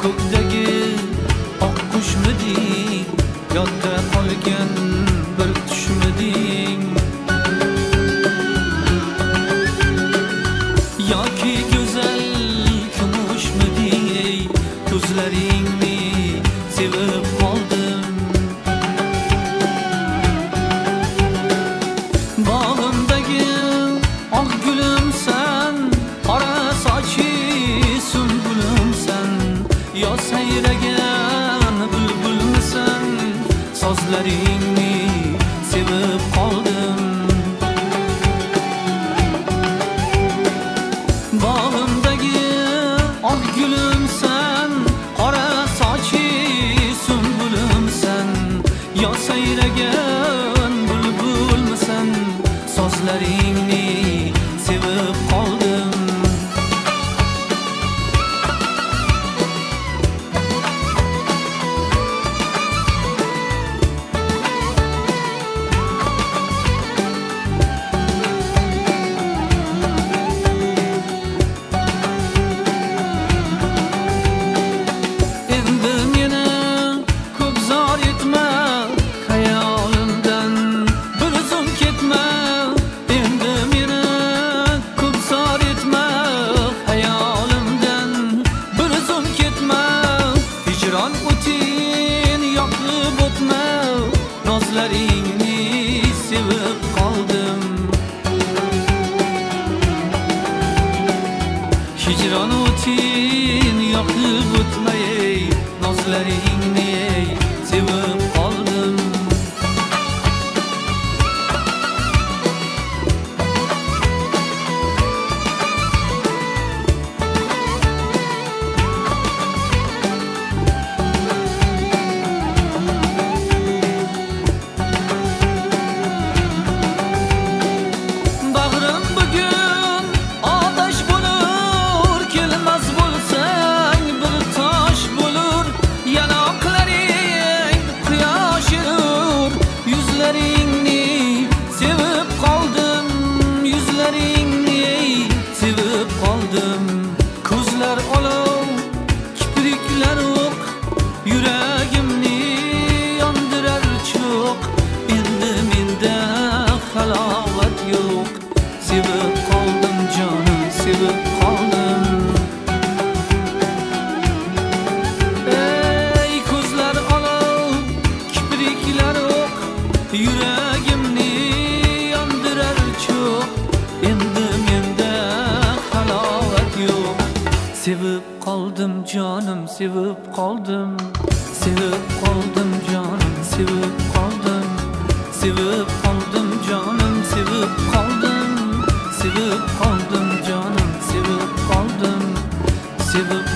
ko'kdagi oqqushmiding, yodda qolgan bir tushmiding, yoki go'zal kumushmiding? Ko'zlaringni sevib qoldim. Bog'imdagi oq gulimsan, qora sochi sunbulimsan, yo sayragan bulbulmisan? Sozlaringni sevib qoldim. Bog'imdagi oq gulimsan, qora sochi sunbulimsan, yo sayragan bulbulmisan? Sozlaringni sevib qoldim. Endi meni ko'p zor etma, xayolimdan bir zum ketma. Endi meni ko'p zor etma, xayolimdan bir zum ketma. Hijron o'tin yoqib o'tma, nozlaringni sevib qoldim. Hijron o'tin yoqib o'tmay, nozlaringni sevib qoldim. Bag'rim bugun otash bo'lur, kelmas bo'lsang bir tosh bo'lur. Yanoqlaring quyoshur, yuzlaringni sevib qoldim. Yuzlaringni sevib qoldim. Ko'zlar olov, kipriklar o'q, yuragimni yondirar cho'q. Endi menda halovat yo'q. Sevib qoldim jonim, sevib qoldim. Ey ko'zlar olov, kipriklar o'q, yuragimni yondirar cho'q. Endi menda halovat yo'q. Sevib qoldim jonim, sevib qoldim. Sevib qoldim jonim, sevib qoldim. Sevib qoldim jonim, sevib qoldim. Sevib qoldim jonim, sevib qoldim. Sevib